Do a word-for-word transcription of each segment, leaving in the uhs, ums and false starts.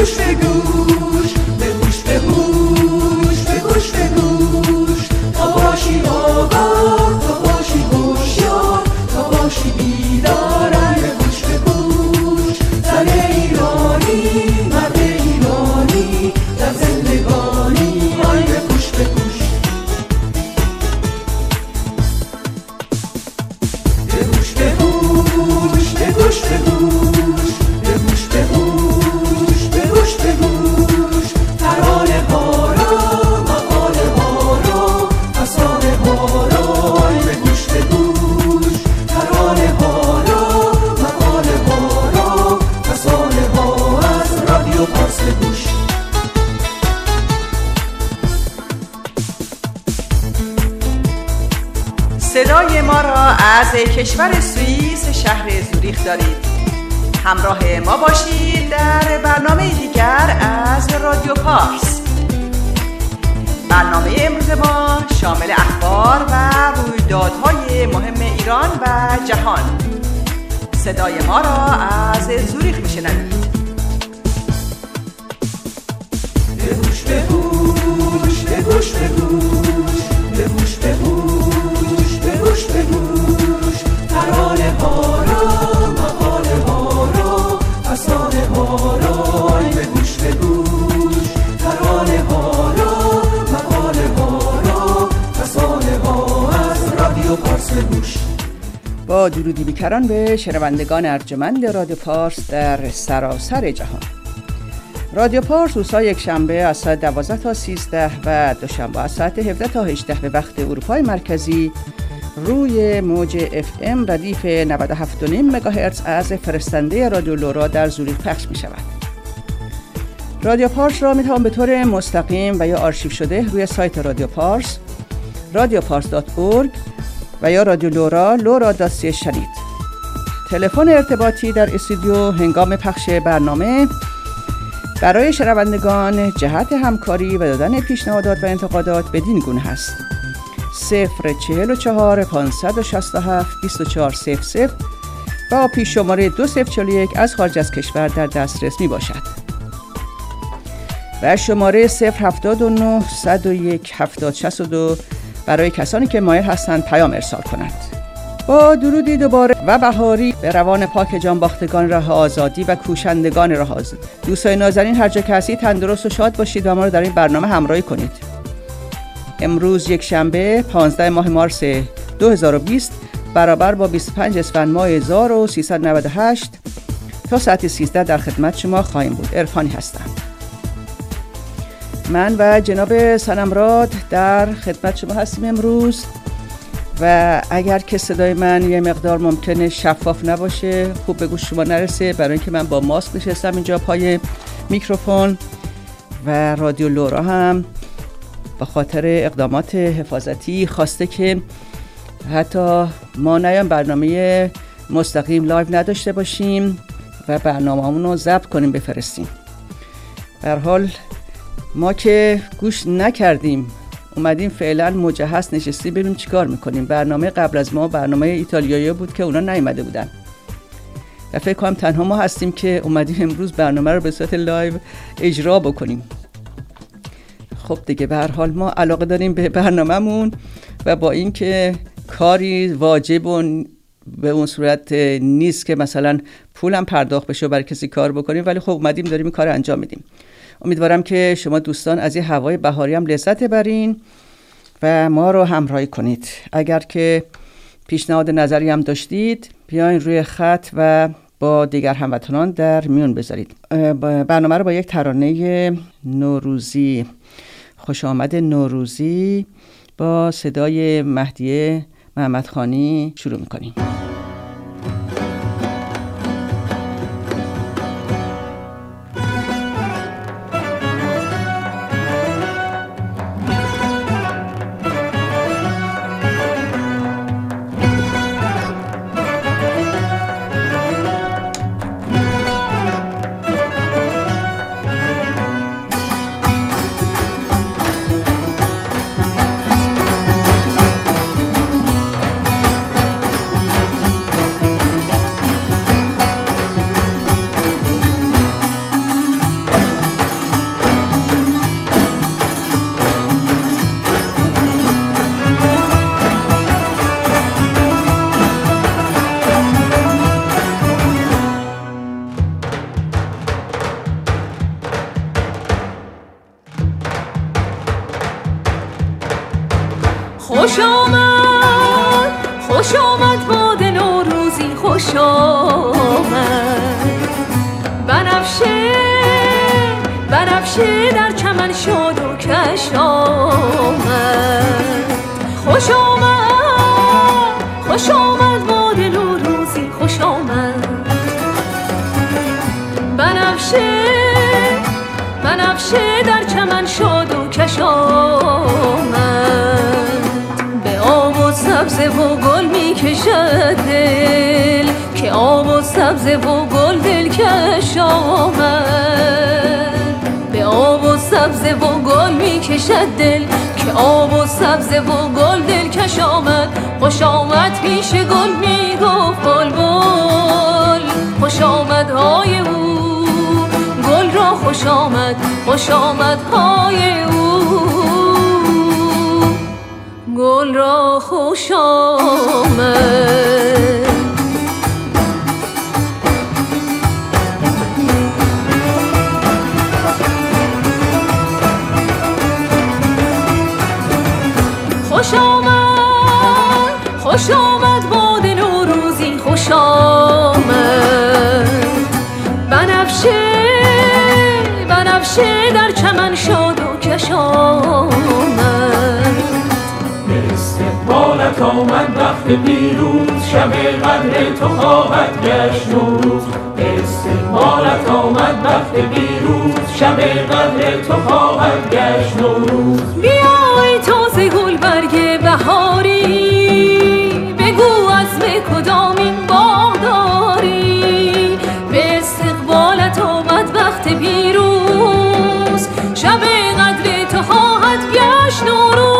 گوش به گوش، به گوش به گوش، به گوش به گوش، تا باشی آگاه، تا باشی هوشیار، تا باشی بیدار. به گوش به گوش، زن ایرانی، مرد ایرانی، در زندگانی. آی به گوش به گوش، به گوش به گوش، به گوش به گوش، به گوش به گوش، به گوش به گوش، ترانه ها را، مقاله ها را، افسانه ها را. به گوش به گوش، ترانه ها را، مقاله ها را، افسانه ها از رادیو پارس. به گوش صدای ما را از کشور سوئیس شهر زوریخ دارید. همراه ما باشید در برنامه دیگر از رادیو پارس. برنامه امروز ما شامل اخبار و رویدادهای مهم ایران و جهان. صدای ما را از زوریخ میشنوید. به گوش به گوش، به گوش به گوش، به گوش به گوش، به گوش به گوش، ترانه ها را، مقاله ها را، افسانه ها را. به گوش به گوش، ترانه ها را، مقاله ها را، افسانه ها از رادیو پارس. به گوش. با درودی بیکران به شنوندگان ارجمند رادیو پارس در سراسر جهان. رادیو پارس روزهای یک شنبه از ساعت دوازده تا سیزده و دوشنبه از ساعت هفده تا هجده به وقت اروپای مرکزی روی موج اف ام ردیف نود و هفت و نیم مگاهرتز از فرستنده رادیو لورا در زوریخ پخش می شود. رادیو پارس را می توان به طور مستقیم و یا آرشیو شده روی سایت رادیو پارس رادیو پارس دات اورگ و یا رادیو لورا لورا دات سی شنید. تلفن ارتباطی در استودیو هنگام پخش برنامه برای شنوندگان جهت همکاری و دادن پیشنهادات و انتقادات بدین گونه هست: صفر چهل و چهار پانصد و شصت و هفت بیست و چهار صفر صفر با پیش شماره دو صفر چهل و یک از خارج از کشور در دسترس می باشد و شماره صفر هفتاد و نه صد و یک هفتاد شصت و دو برای کسانی که مایل هستند پیام ارسال کنند. با درودی دوباره و بهاری به روان پاک جانباختگان راه آزادی و کوشندگان راه آزادی. دوستان نازنین هر جا که هستید تندرست و شاد باشید و ما رو در این برنامه همراهی کنید. امروز یک شنبه پانزده ماه مارس دو هزار و بیست برابر با بیست و پنج اسفند ماه هزار و سیصد و نود و هشت تا ساعت سیزده در خدمت شما خواهیم بود. عرفانی هستم. من و جناب سنمراد در خدمت شما هستیم امروز و اگر که صدای من یه مقدار ممکنه شفاف نباشه، خوب به گوش شما نرسه، برای اینکه من با ماسک نشستم اینجا پای میکروفون و رادیو لورا هم با خاطر اقدامات حفاظتی خواسته که حتی ما نیام برنامه مستقیم لایو نداشته باشیم و برنامه‌مون رو ضبط کنیم بفرستیم. به هر حال ما که گوش نکردیم، اومدیم فعلا مجهز نشستیم ببینیم چیکار میکنیم. برنامه قبل از ما برنامه ایتالیایی بود که اونا نیومده بودن و فکر کنم تنها ما هستیم که اومدیم امروز برنامه رو به صورت لایو اجرا بکنیم. خب دیگه به هر حال ما علاقه داریم به برنامه‌مون و با اینکه کاری واجب و به اون صورت نیست که مثلا پولم پرداخت بشه و برای کسی کار بکنیم، ولی خب اومدیم داریم این کار انجام میدیم. امیدوارم که شما دوستان از این هوای بهاری هم لذت ببرین و ما رو همراهی کنید. اگر که پیشنهاد نظری هم داشتید بیاین روی خط و با دیگر هموطنان در میون بذارید. برنامه رو با یک ترانه نوروزی، خوش آمد نوروزی با صدای مهدیه محمدخانی شروع میکنیم. خوش آمد باد نوروزی، خوش آمد بنفشه بنفشه در چمن شاد و کش آمد. خوش آمد خوش آمد باد نوروزی، خوش آمد بنفشه بنفشه در چمن شاد و کش آمد. به آب و سبزه و گل می کشد دل، که آب و سبزه و گل دل کش آمد. به آب و سبزه و گل می کشد دل، که آب و سبزه و گل دل کش آمد. خوش آمد پیش گل می گفت بلبل، خوش آمد های او گل را خوش آمد، خوش آمد های او گل را خوش آمد. خوش آمد خوش آمد باد نوروزی، خوش آمد بنفشه بنفشه در چمن شاد و کش آمد. به استقبالت آمد وقت پیروز، شب قدر تو خواهد گشت نوروز. به استقبالت آمد وقت پیروز، شب قدر تو خواهد گشت نوروز. بیای تازه گل برگ بهاری، بگو عزم کدامین باغ داری. به استقبالت آمد وقت پیروز، شب قدر تو خواهد گشت نوروز.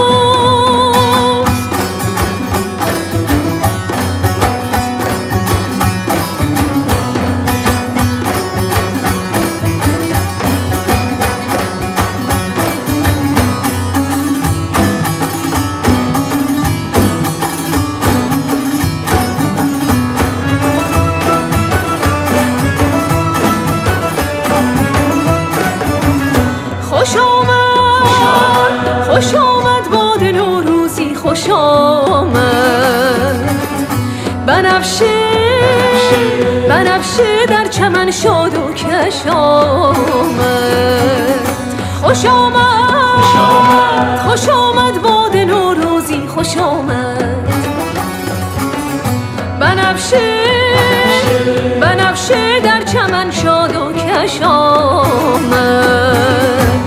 خوش آمد باد نوروزی، خوش آمد بنفشه بنفشه در چمن شاد و کش آمد. خوش آمد خوش آمد باد نوروزی، خوش آمد بنفشه بنفشه در چمن شاد و کش آمد.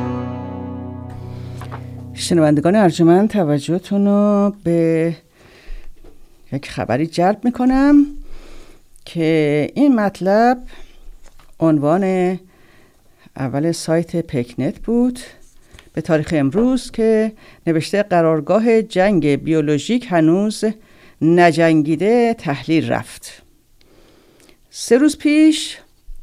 شنوندگان ارجمند، توجهتون رو به یک خبری جلب میکنم که این مطلب عنوان اول سایت پکنت بود به تاریخ امروز که نوشته قرارگاه جنگ بیولوژیک هنوز نجنگیده تحلیل رفت. سه روز پیش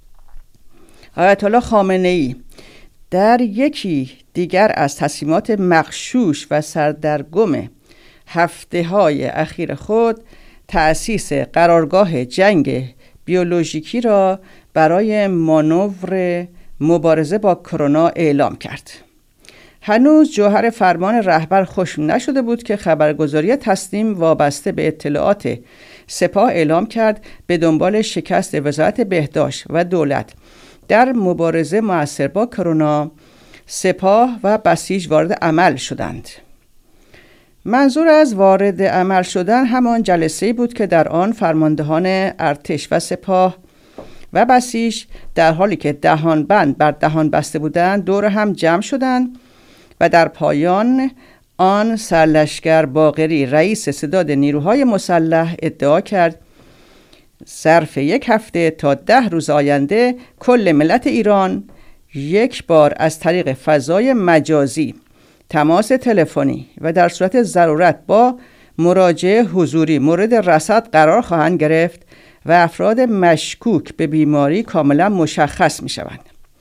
آیت الله خامنه‌ای در یکی دیگر از تصمیمات مغشوش و سردرگم هفته‌های اخیر خود تأسیس قرارگاه جنگ بیولوژیکی را برای مانور مبارزه با کرونا اعلام کرد. هنوز جوهر فرمان رهبر خشم نشده بود که خبرگزاری تصنیم وابسته به اطلاعات سپاه اعلام کرد به دنبال شکست وزارت بهداشت و دولت در مبارزه مؤثر با کرونا، سپاه و بسیج وارد عمل شدند. منظور از وارد عمل شدن همان جلسه‌ای بود که در آن فرماندهان ارتش و سپاه و بسیج در حالی که دهان بند بر دهان بسته بودند دور هم جمع شدند و در پایان آن سرلشکر باقری رئیس ستاد نیروهای مسلح ادعا کرد ظرف یک هفته تا ده روز آینده کل ملت ایران یک بار از طریق فضای مجازی، تماس تلفنی و در صورت ضرورت با مراجعه حضوری مورد رصد قرار خواهند گرفت و افراد مشکوک به بیماری کاملا مشخص می شوند.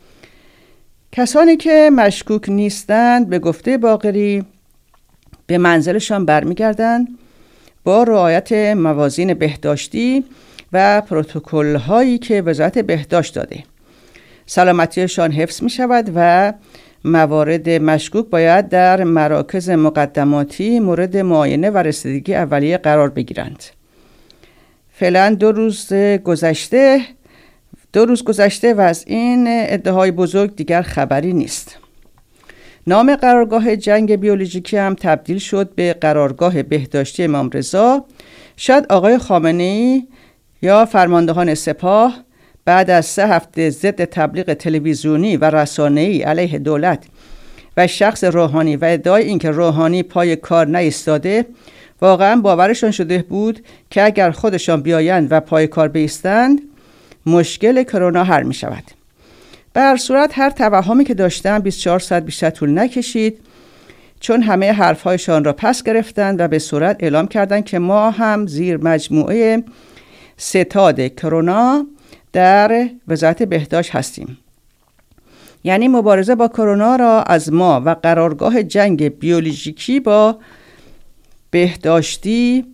کسانی که مشکوک نیستند به گفته باقری به منزلشان برمیگردند با رعایت موازین بهداشتی و پروتکل هایی که وزارت بهداشت داده. سلامتیشان حفظ می شود و موارد مشکوک باید در مراکز مقدماتی مورد معاینه و رسیدگی اولیه قرار بگیرند. فعلا دو روز گذشته دو روز گذشته و از این ادعاهای بزرگ دیگر خبری نیست. نام قرارگاه جنگ بیولوژیکی هم تبدیل شد به قرارگاه بهداشتی امام رضا. شاید آقای خامنه‌ای یا فرماندهان سپاه بعد از سه هفته ضد تبلیغ تلویزیونی و رسانه‌ای علیه دولت و شخص روحانی و ادعای اینکه روحانی پای کار نایستاده، واقعا باورشان شده بود که اگر خودشان بیایند و پای کار بایستند مشکل کرونا حل می شود. به هر صورت هر توهمی که داشتن بیست و چهار ساعت بیشتر طول نکشید، چون همه حرفهایشان را پس گرفتند و به صورت اعلام کردند که ما هم زیر مجموعه ستاد کرونا در وزارت بهداشت هستیم. یعنی مبارزه با کرونا را از ما و قرارگاه جنگ بیولوژیکی با بهداشتی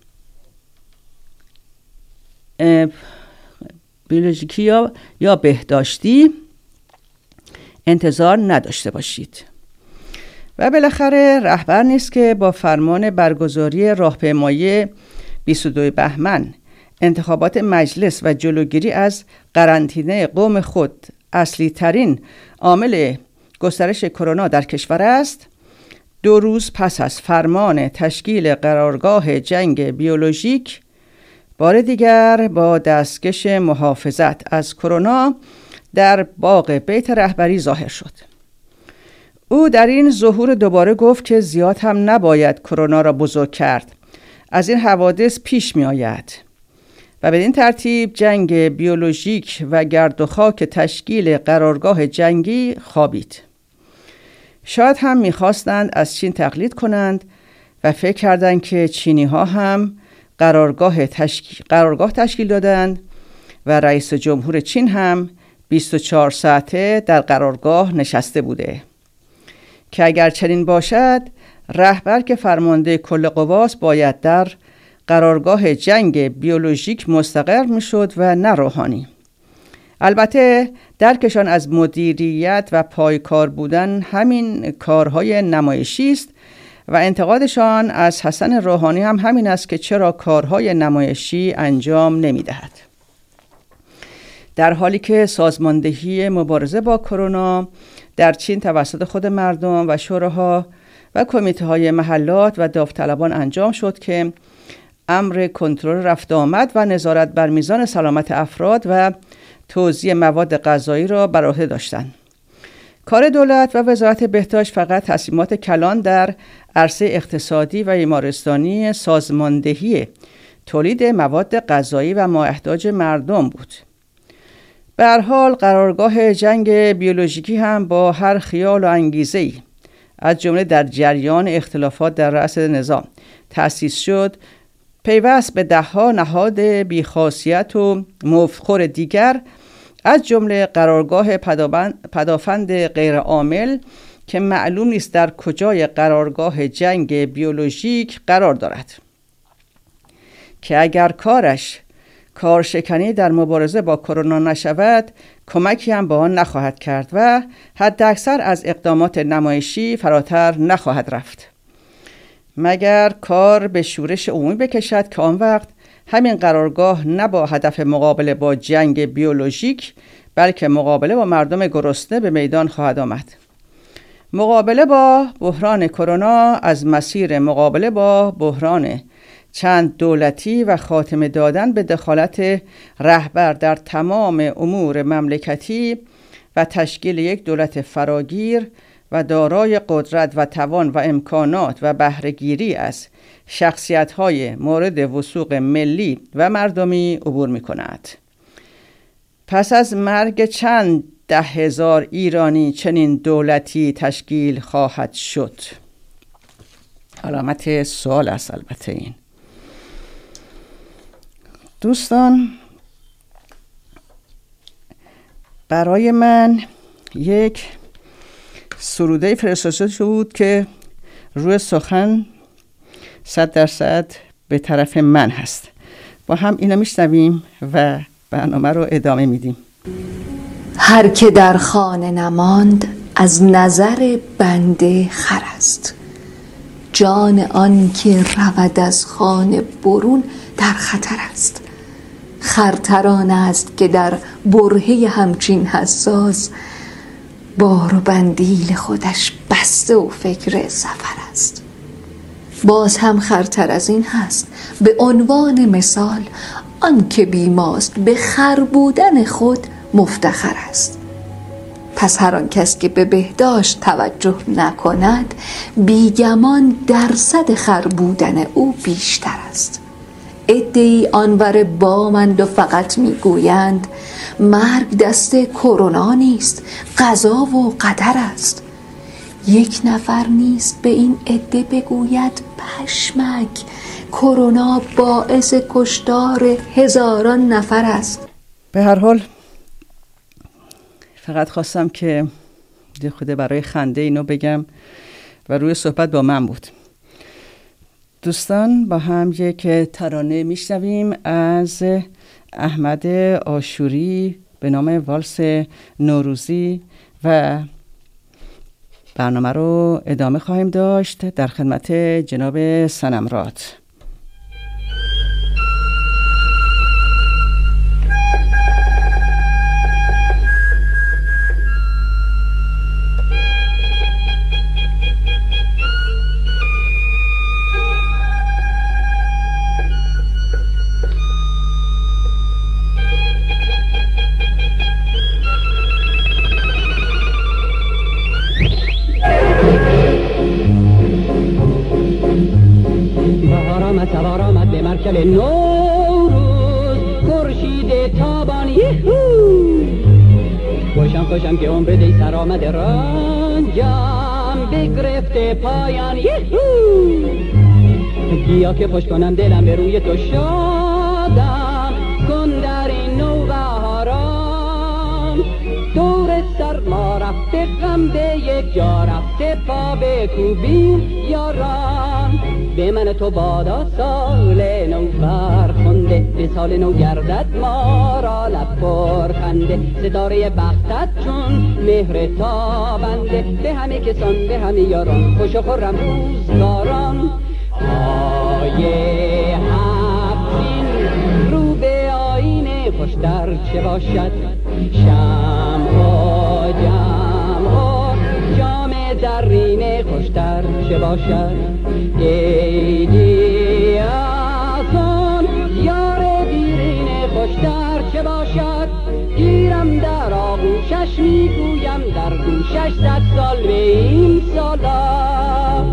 بیولوژیکی یا, یا بهداشتی انتظار نداشته باشید. و بالاخره رهبر نیست که با فرمان برگزاری راهپیمایی بیست و دو بهمن انتخابات مجلس و جلوگیری از قرنطینه قوم خود اصلی ترین عامل گسترش کرونا در کشور است، دو روز پس از فرمان تشکیل قرارگاه جنگ بیولوژیک بار دیگر با دستکش محافظت از کرونا در باغ بیت رهبری ظاهر شد. او در این ظهور دوباره گفت که زیاد هم نباید کرونا را بزرگ کرد، از این حوادث پیش می آید و بدین ترتیب جنگ بیولوژیک و گرد و خاک تشکیل قرارگاه جنگی خوابید. شاید هم می‌خواستند از چین تقلید کنند و فکر کردند که چینی ها هم قرارگاه تشکیل, قرارگاه تشکیل دادند و رئیس جمهور چین هم بیست و چهار ساعته در قرارگاه نشسته بوده. که اگر چنین باشد، رهبر که فرمانده کل قواست باید در قرارگاه جنگ بیولوژیک مستقر میشد و نه روحانی. البته درکشان از مدیریت و پایکار بودن همین کارهای نمایشی است و انتقادشان از حسن روحانی هم همین است که چرا کارهای نمایشی انجام نمیدهد. در حالی که سازماندهی مبارزه با کرونا در چین توسط خود مردم و شوراها و کمیته‌های محلات و داوطلبان انجام شد که امر کنترل رفت آمد و نظارت بر میزان سلامت افراد و توزیع مواد غذایی را بر عهده داشتند. کار دولت و وزارت بهداشت فقط تصمیمات کلان در عرصه اقتصادی و بیمارستانی سازماندهی تولید مواد غذایی و ماهیتاج مردم بود. به هر حال قرارگاه جنگ بیولوژیکی هم با هر خیال و انگیزه‌ای از جمله در جریان اختلافات در رأس نظام تأسیس شد، پیوست به ده‌ها نهاد بیخاصیت و مفخور دیگر از جمله قرارگاه پدافند غیر عامل که معلوم نیست در کجای قرارگاه جنگ بیولوژیک قرار دارد، که اگر کارش کارشکنی در مبارزه با کرونا نشود کمکی هم به آن نخواهد کرد و حد اکثر از اقدامات نمایشی فراتر نخواهد رفت، مگر کار به شورش عمومی بکشد که آن وقت همین قرارگاه نه با هدف مقابله با جنگ بیولوژیک بلکه مقابله با مردم گرسنه به میدان خواهد آمد. مقابله با بحران کرونا از مسیر مقابله با بحران چند دولتی و خاتمه دادن به دخالت رهبر در تمام امور مملکتی و تشکیل یک دولت فراگیر و دارای قدرت و توان و امکانات و بهره‌گیری از شخصیت‌های مورد وثوق ملی و مردمی عبور می‌کند. پس از مرگ چند ده هزار ایرانی چنین دولتی تشکیل خواهد شد؟ علامت سوال است البته این. دوستان، برای من یک سروده فرستاده شده بود که روی سخن صد درصد به طرف من هست. با هم اینو میشنویم و برنامه رو ادامه میدیم. هر که در خانه نماند از نظر بنده خر است. جان آن که رود از خانه برون در خطر است. خرتران است که در برهه همچین حساس بار و بندیل خودش بسته و فکر سفر است. باز هم خرتر از این هست به عنوان مثال آن که بیماست به خر بودن خود مفتخر است. پس هر آن کس که به بهداشت توجه نکند بیگمان درصد خر بودن او بیشتر است. عده‌ای آنور بامند و فقط میگویند مرگ دست کرونا نیست، قضا و قدر است. یک نفر نیست به این عده بگوید پشمک، کرونا باعث کشتار هزاران نفر است. به هر حال فقط خواستم که خوده برای خنده اینو بگم و روی صحبت با من بود. دوستان با هم یک ترانه میشنویم از احمد عاشوری به نام والس نوروزی و برنامه رو ادامه خواهیم داشت در خدمت جناب صنمراد. سوار آمد به مرکب نوروز، خورشید تابان یهو. خوشم خوشم که عمر دی سر آمد رنجم بگرفته پایان یهو. بیا که خوش کنم دلم به روی تو شادم کن در این نوبهاران. دور سرما رفته غم به یک جا رفته پا به کوبی یاران. به من تو بادا سال نو فرخنده، به سال نو گردد ما را لب پر خنده. ستاره بختت چون مهر تابنده، به همه کسان به همه یاران خوش و خرم روزگاران. پای هفتین رو به آینه خوشتر چه باشد، شمع و جمع و جام زرینه خوشتر چه باشد. ایدی از آن یار دیرینه خوشتر چه باشد. گیرم در آغوشش میگویم در گوشش صد سال به این سالا.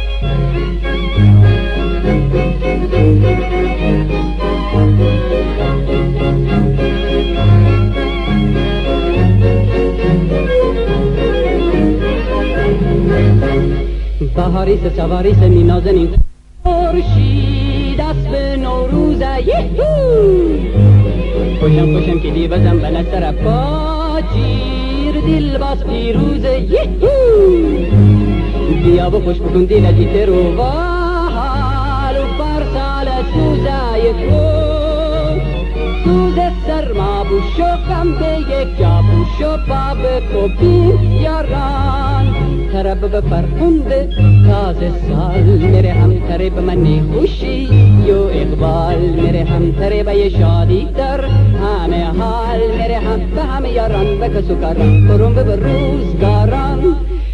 بهاریست سواریست می نازنین خورشید است به نوروز یهو. خوشم خوشم که دیوزم بلد سر پا جیر دل باز پیروز یهو. بیا و خوش بکن دل دیت رو و حال و بر سال سوزه یکو. سوز سرما بوش و غم به یک جا بوش و پا به کبی یاران. طرب به فرخنده تازه سال میره هم تره به من خوشی و اقبال میره هم تره به شادی در همه حال میره هم به همه یاران و کسو کاران برون به روزگاران.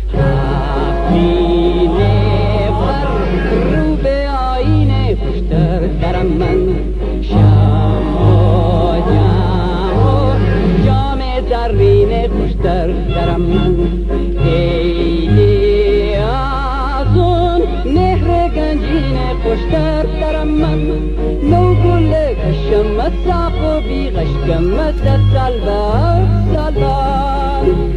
هفتینه بر رو به آینه خوشتر درم من، شم و جم و جام زرینه خوشتر درم من. ایدی از اون نهر گنجینه خوشتر درم من. نو گل کشم صاف و بی غشکم صد سال بر سالان.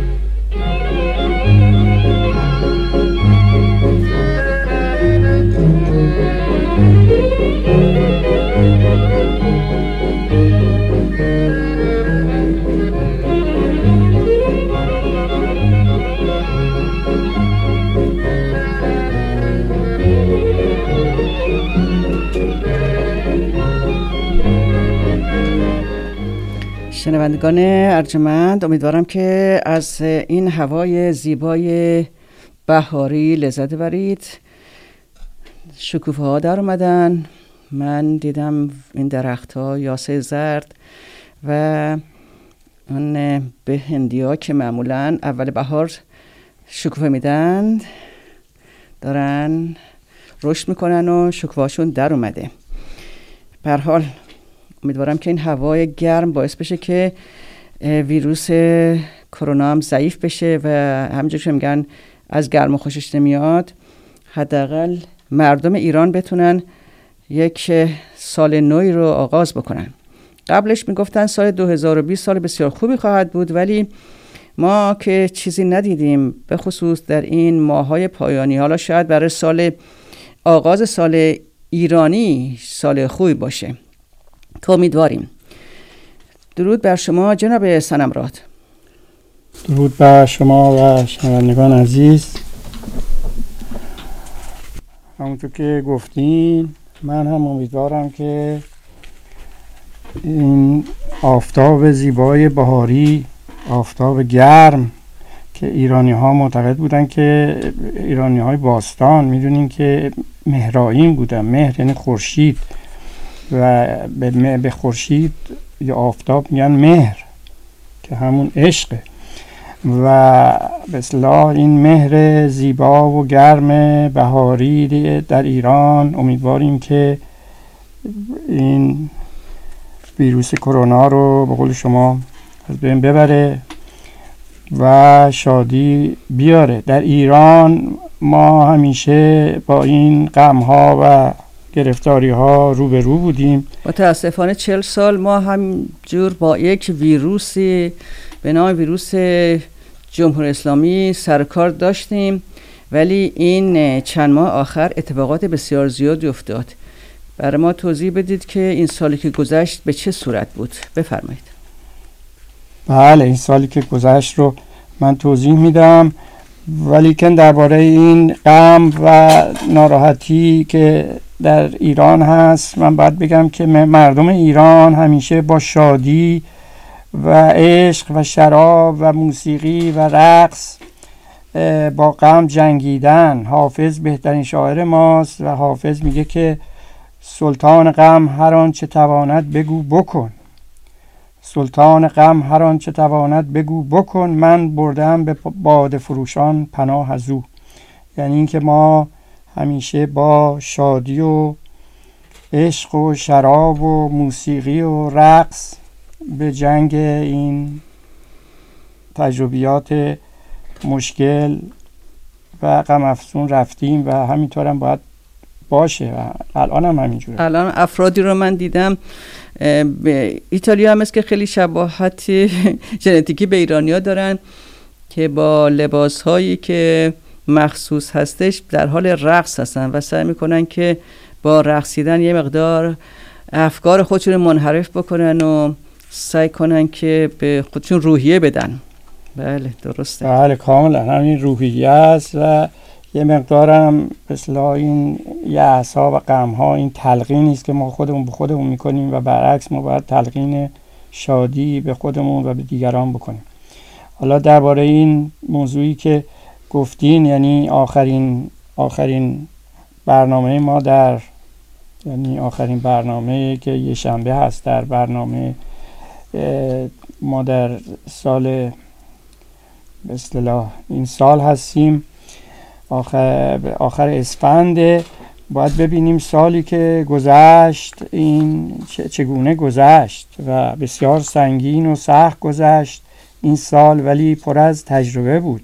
شنوندگان ارجمند، امیدوارم که از این هوای زیبای بهاری لذت ببرید. شکوفه ها در اومدن، من دیدم این درخت ها یاسه زرد و اون به هندی ها که معمولا اول بهار شکوفه میدن دارن رشد میکنن و شکوفه هاشون در اومده. به هر حال امیدوارم که این هوای گرم باعث بشه که ویروس کرونا هم ضعیف بشه و همونجور که میگن از گرم و خوشش نمیاد، حداقل مردم ایران بتونن یک سال نوی رو آغاز بکنن. قبلش میگفتن سال دو هزار و بیست سال بسیار خوبی خواهد بود، ولی ما که چیزی ندیدیم، به خصوص در این ماهای پایانی. حالا شاید برای سال آغاز سال ایرانی سال خوبی باشه که امیدواریم. درود بر شما جناب صنمراد. درود بر شما و شنوندگان عزیز. همونطور که گفتین، من هم امیدوارم که این آفتاب زیبای بهاری، آفتاب گرم که ایرانی ها معتقد بودن که ایرانی های باستان میدونین که مهرائین بودن. مهر یعنی خورشید و به خورشید یا آفتاب میگن مهر که همون عشقه و به اصطلاح این مهر زیبا و گرم بهاری در ایران امیدواریم که این ویروس کرونا رو به قول شما از بین ببره و شادی بیاره. در ایران ما همیشه با این غم ها و گرفتاری ها روبرو بودیم. متاسفانه چهل سال ما همجور با یک ویروسی به نام ویروس جمهوری اسلامی سرکار داشتیم، ولی این چند ماه آخر اتفاقات بسیار زیادی افتاد. برای ما توضیح بدید که این سالی که گذشت به چه صورت بود. بفرمایید. بله، این سالی که گذشت رو من توضیح میدم، ولی که درباره این غم و ناراحتی که در ایران هست من باید بگم که مردم ایران همیشه با شادی و عشق و شراب و موسیقی و رقص با غم جنگیدن. حافظ بهترین شاعر ماست و حافظ میگه که سلطان غم هر آن چه تواند بگو بکن. سلطان غم هر آن چه تواند بگو بکن، من بردم به باده فروشان پناه از او. یعنی اینکه ما همیشه با شادی و عشق و شراب و موسیقی و رقص به جنگ این تجربیات مشکل و غم افزون رفتیم و همینطور هم باید باشه و الان هم همینجوره. الان افرادی رو من دیدم به ایتالیا هم است که خیلی شباهت ژنتیکی به ایرانیا دارن که با لباس هایی که مخصوص هستش در حال رقص هستن و سعی میکنن که با رقصیدن یه مقدار افکار خودشون منحرف بکنن و سعی کنن که به خودشون روحیه بدن. بله درسته. بله کاملا همین روحیه است و یه مقدارم مثلا این یأس ها و غم ها این تلقینی است که ما خودمون به خودمون میکنیم و برعکس ما باید تلقین شادی به خودمون و به دیگران بکنیم. حالا درباره این موضوعی که گفتین، یعنی آخرین آخرین برنامه ما در یعنی آخرین برنامه که یه شنبه هست در برنامه ما در سال به اصطلاح این سال هستیم، آخر آخر اسفند. باید ببینیم سالی که گذشت این چگونه گذشت و بسیار سنگین و سخت گذشت این سال، ولی پر از تجربه بود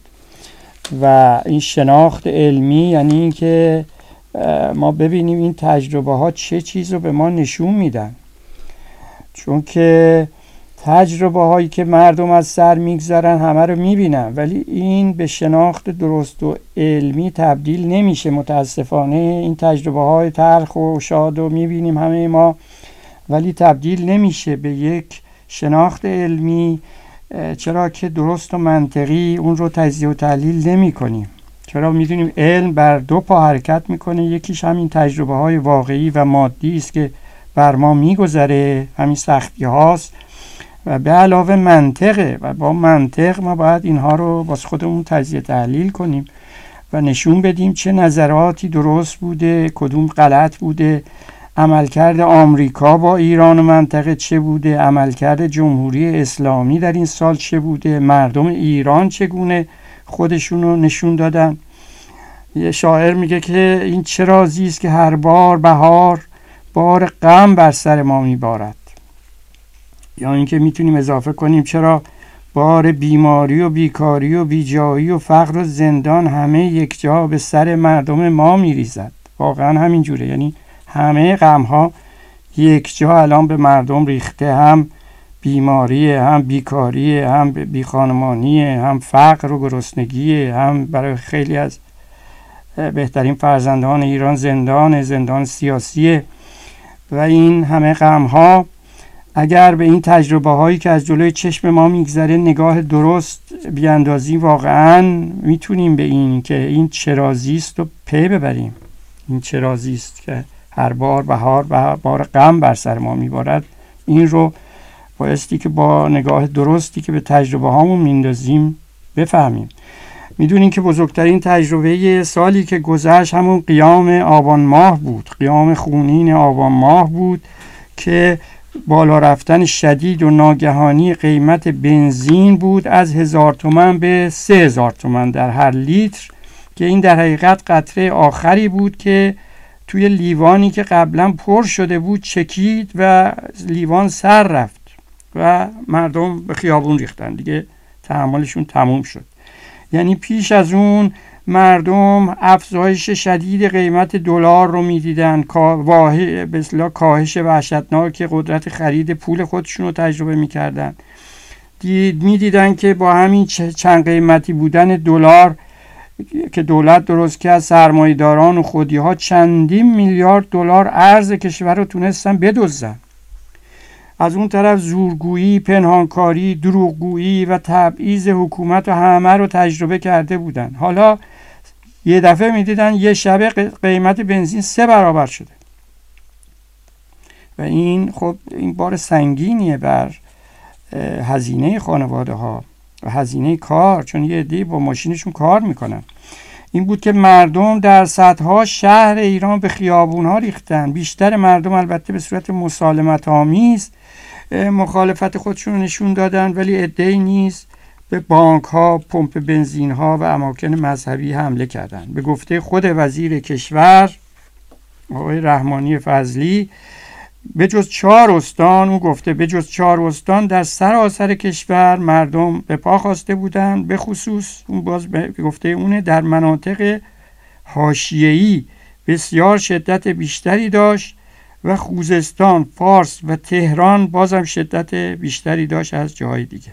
و این شناخت علمی، یعنی این که ما ببینیم این تجربه ها چه چیز رو به ما نشون میدن. چون که تجربه هایی که مردم از سر میگذارن همه رو میبینن، ولی این به شناخت درست و علمی تبدیل نمیشه. متاسفانه این تجربه های تلخ و شاد رو میبینیم همه ما، ولی تبدیل نمیشه به یک شناخت علمی، چرا که درست و منطقی اون رو تجزیه و تحلیل نمی کنیم. چرا میدونیم علم بر دو پا حرکت میکنه، یکیش همین تجربه های واقعی و مادی است که بر ما میگذره، همین سختی هاست، و به علاوه منطقه و با منطق ما باید اینها رو باز خودمون تجزیه تحلیل کنیم و نشون بدیم چه نظراتی درست بوده، کدوم غلط بوده، عملکرد آمریکا با ایران و منطقه چه بوده، عملکرد جمهوری اسلامی در این سال چه بوده، مردم ایران چگونه خودشون رو نشون دادن. یه شاعر میگه که این چه رازی است که هر بار بهار بار غم بر سر ما میبارد. یا اینکه میتونیم اضافه کنیم چرا بار بیماری و بیکاری و بیجایی و فقر و زندان همه یک جا به سر مردم ما میریزد. واقعا همین جوره، یعنی همه غم ها یک جا الان به مردم ریخته، هم بیماریه، هم بیکاریه، هم بیخانمانیه، هم فقر و گرسنگیه، هم برای خیلی از بهترین فرزندان ایران زندان زندان سیاسیه. و این همه غم ها اگر به این تجربه هایی که از جلوی چشم ما میگذره نگاه درست بیاندازی، واقعا میتونیم به این که این چرازیست رو پی ببریم. این چرازیست که هر بار بهار و بار غم بر سر ما میبارد، این رو بایستی که با نگاه درستی که به تجربه هامون میندازیم بفهمیم. میدونین که بزرگترین تجربه سالی که گذشت همون قیام آبان ماه بود، قیام خونین آبان ماه بود که بالا رفتن شدید و ناگهانی قیمت بنزین بود از هزار تومن به سه هزار تومن در هر لیتر، که این در حقیقت قطره آخری بود که توی لیوانی که قبلا پر شده بود چکید و لیوان سر رفت و مردم به خیابون ریختن، دیگه تحملشون تموم شد. یعنی پیش از اون مردم افزایش شدید قیمت دلار رو میدیدن، به اصطلاح کاهش وحشتناک قدرت خرید پول خودشون رو تجربه میکردن. دید میدیدن که با همین چند قیمتی بودن دلار که دولت درست کرد، سرمایه‌داران و خودی‌ها چندین میلیارد دلار ارز کشور رو تونستن بدزدن. از اون طرف زورگویی، پنهانکاری، دروغگویی و تبعیض حکومت و همه رو تجربه کرده بودن. حالا یه دفعه میدیدن یه شب قیمت بنزین سه برابر شده و این خب این بار سنگینیه بر هزینه خانواده ها و هزینه کار، چون یه عده‌ای با ماشینشون کار میکنن. این بود که مردم در صدها شهر ایران به خیابون‌ها ریختن. بیشتر مردم البته به صورت مسالمت آمیز مخالفت خودشون نشون دادن، ولی عده‌ای نیز به بانک‌ها، پمپ بنزین‌ها و اماکن مذهبی حمله کردند. به گفته خود وزیر کشور آقای رحمانی فضلی، به جز چهار استان، اون گفته به جز چهار استان در سراسر کشور مردم به پا خواسته بودند، به خصوص اون باز به گفته اونه در مناطق حاشیه‌ای بسیار شدت بیشتری داشت و خوزستان، فارس و تهران بازم شدت بیشتری داشت از جاهای دیگه.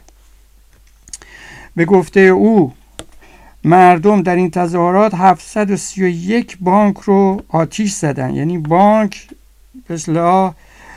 به گفته او مردم در این تظاهرات هفتصد و سی و یک بانک رو آتیش زدن. یعنی بانک به اصطلاح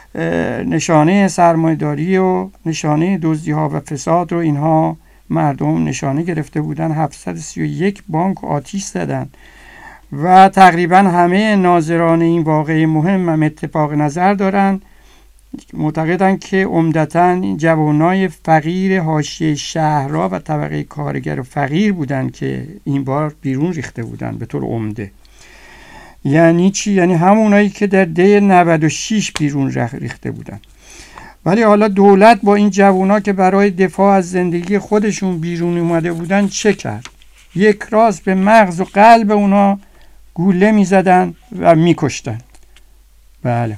نشانه سرمایه‌داری و نشانه دزدی‌ها و فساد رو اینها مردم نشانه گرفته بودن. هفتصد و سی و یک بانک آتیش زدن و تقریبا همه ناظران این واقعه مهم هم اتفاق نظر دارن، معتقدن که عمدتاً جوانای فقیر حاشیه شهرها و طبقه کارگر فقیر بودن که این بار بیرون ریخته بودن به طور عمده. یعنی چی؟ یعنی همونایی که در دی نود و شش بیرون ریخته بودن. ولی حالا دولت با این جوانا که برای دفاع از زندگی خودشون بیرون اومده بودن چه کرد؟ یک راست به مغز و قلب اونا گوله می زدن و می کشتن. بله،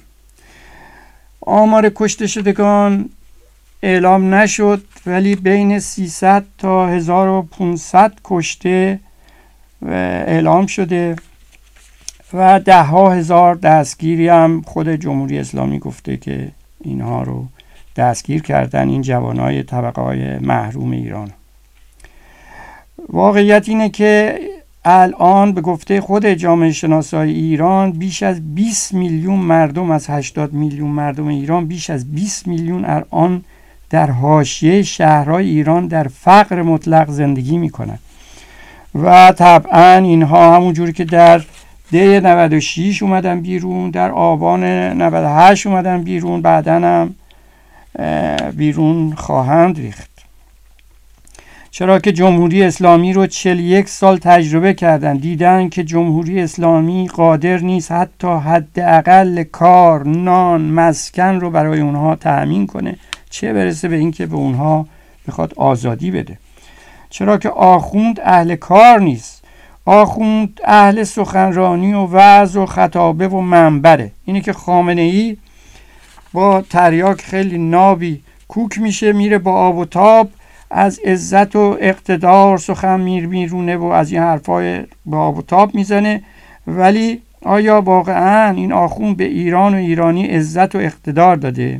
آمار کشته شدگان اعلام نشد، ولی بین سیصد تا هزار و پانصد کشته اعلام شده و ده ها هزار دستگیری هم خود جمهوری اسلامی گفته که اینها رو دستگیر کردن، این جوانای طبقه های محروم ایران. واقعیت اینه که الان به گفته خود جامعه شناسای ایران بیش از بیست میلیون مردم از هشتاد میلیون مردم ایران، بیش از بیست میلیون الان در حاشیه شهرهای ایران در فقر مطلق زندگی میکنن و طبعا اینها همون جوری که در دی نود و شش اومدن بیرون، در آبان نود و هشت اومدن بیرون، بعدن هم بیرون خواهند ریخت. چرا که جمهوری اسلامی رو چهل و یک سال تجربه کردن، دیدن که جمهوری اسلامی قادر نیست حتی حداقل کار، نان، مسکن رو برای اونها تأمین کنه، چه برسه به این که به اونها بخواد آزادی بده. چرا که آخوند اهل کار نیست، آخوند اهل سخنرانی و وعظ و خطابه و منبره. اینه که خامنه ای با تریاک خیلی نابی کوک میشه، میره با آب و تاب از عزت و اقتدار سخن میر میرونه و از این حرفای با آب و تاب میزنه. ولی آیا واقعا این آخوند به ایران و ایرانی عزت و اقتدار داده؟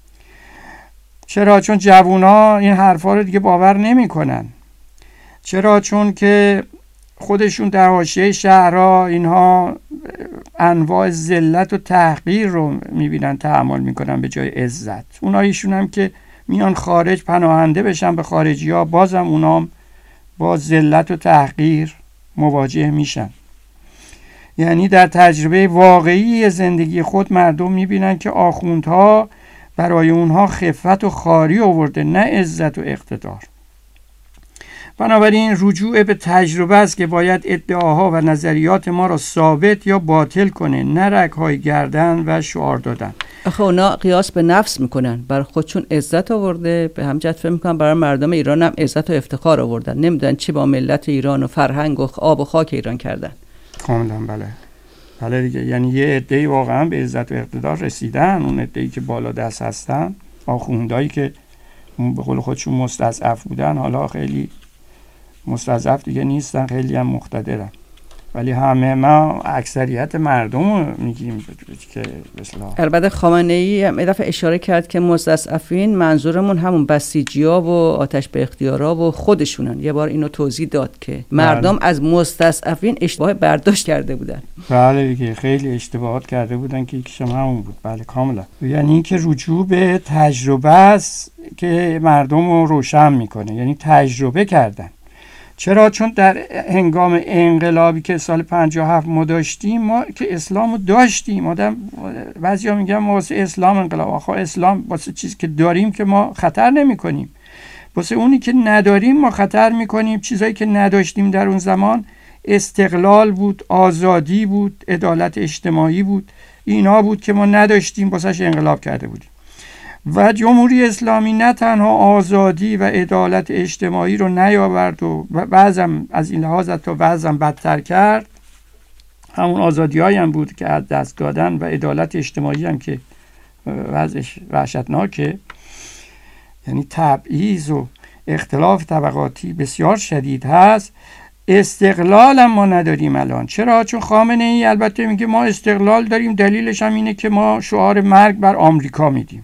چرا؟ چون جوونا این حرفا رو دیگه باور نمیکنن. چرا؟ چون که خودشون در حاشیه شهرها اینها انواع ذلت و تحقیر رو میبینن، تحمل میکنن به جای عزت. اونها ایشون هم که میان خارج پناهنده بشن به خارجی ها، بازم اونام با ذلت و تحقیر مواجه میشن. یعنی در تجربه واقعی زندگی خود مردم میبینن که آخوندها برای اونها خفت و خاری آورده، نه عزت و اقتدار. بنابراین رجوع به تجربه است که باید ادعاها و نظریات ما را ثابت یا باطل کنه، نه رگ‌های گردن و شعار دادن. آخه اونا قیاس به نفس میکنن، برای خودشون عزت آورده، به همجد فهم میکنن برای مردم ایران هم عزت و افتخار آوردن، نمیدونن چی با ملت ایران و فرهنگ و آب و خاک ایران کردن. کاملا بله بله دیگه. یعنی یه عده‌ای واقعا به عزت و اقتدار رسیدن، اون عده‌ای که بالا دست هستن، آخوندایی که به قول خودشون مستضعف بودن، حالا خیلی مستضعف دیگه نیستن، خیلی هم مقتدرن. ولی همه ما اکثریت مردم رو میگیم که مثلا. البته خامنه ای هم یه دفعه اشاره کرد که مستضعفین منظورمون همون بسیجی‌ها و آتش به اختیارا و خودشونن. یه بار اینو توضیح داد که مردم بله. از مستضعفین اشتباه برداشت کرده بودن. بله دیگه، خیلی اشتباهات کرده بودن که یکیش همون بود. بله کاملا. یعنی اینکه رجوع به تجربه است که مردم رو روشن میکنه، یعنی تجربه کردن. چرا؟ چون در هنگام انقلابی که سال پنجاه و هفت ما داشتیم، ما که اسلام رو داشتیم، آدم بعضیا میگن ما واسه اسلام انقلاب، آخه اسلام واسه چیزی که داریم که ما خطر نمی کنیم، واسه اونی که نداریم ما خطر میکنیم. چیزایی که نداشتیم در اون زمان استقلال بود، آزادی بود، عدالت اجتماعی بود، اینا بود که ما نداشتیم، واسهش انقلاب کرده بودیم. و جمهوری اسلامی نه تنها آزادی و عدالت اجتماعی رو نیاورد و بعضم از این لحاظ تا بعضم بدتر کرد، همون آزادی هایی هم بود که از دست دادن و عدالت اجتماعی هم که وضعش وحشتناکه، یعنی تبعیض و اختلاف طبقاتی بسیار شدید هست. استقلال هم ما نداریم الان. چرا؟ چون خامنه ای البته میگه ما استقلال داریم، دلیلش هم اینه که ما شعار مرگ بر آمریکا میدیم،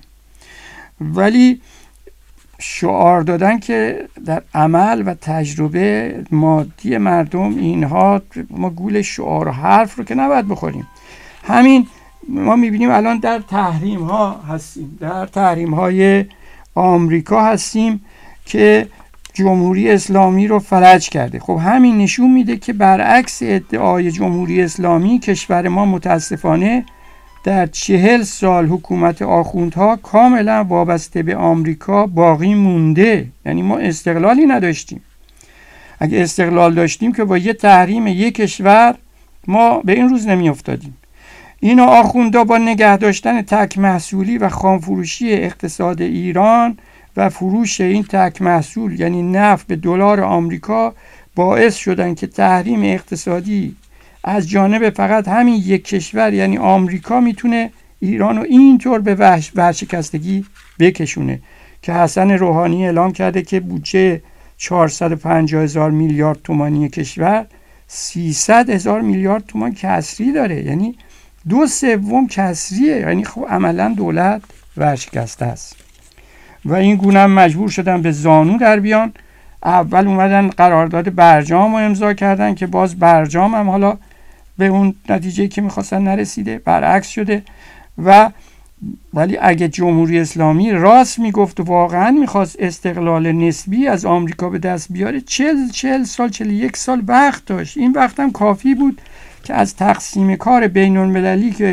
ولی شعار دادن که در عمل و تجربه مادی مردم، اینها ما گول شعار و حرف رو که نباید بخوریم. همین ما میبینیم الان در تحریم ها هستیم، در تحریم های آمریکا هستیم که جمهوری اسلامی رو فلج کرده. خب همین نشون میده که برعکس ادعای جمهوری اسلامی، کشور ما متاسفانه در چهل سال حکومت آخوندها کاملا وابسته به آمریکا باقی مونده. یعنی ما استقلالی نداشتیم. اگه استقلال داشتیم که با یه تحریم یک کشور ما به این روز نمی افتادیم. اینا آخوندها با نگه داشتن تک محصولی و خامفروشی اقتصاد ایران و فروش این تک محصول یعنی نفت به دلار آمریکا باعث شدن که تحریم اقتصادی از جانب فقط همین یک کشور یعنی آمریکا میتونه ایران رو اینطور به وحش ورشکستگی بکشونه که حسن روحانی اعلام کرده که بودجه چهارصد و پنجاه هزار میلیارد تومانی کشور سیصد هزار میلیارد تومان کسری داره، یعنی دو سوم کسریه. یعنی خب عملا دولت ورشکسته است و این گونه هم مجبور شدن به زانو در بیان. اول اومدن قرارداد برجام رو امضا کردن که باز برجام هم حالا به اون نتیجه‌ای که می‌خواستن نرسیده، برعکس شده. و ولی اگه جمهوری اسلامی راست میگفت و واقعا میخواست استقلال نسبی از آمریکا به دست بیاره، چهل چهل سال چهل یک سال وقت داشت. این وقت هم کافی بود که از تقسیم کار بین المللی که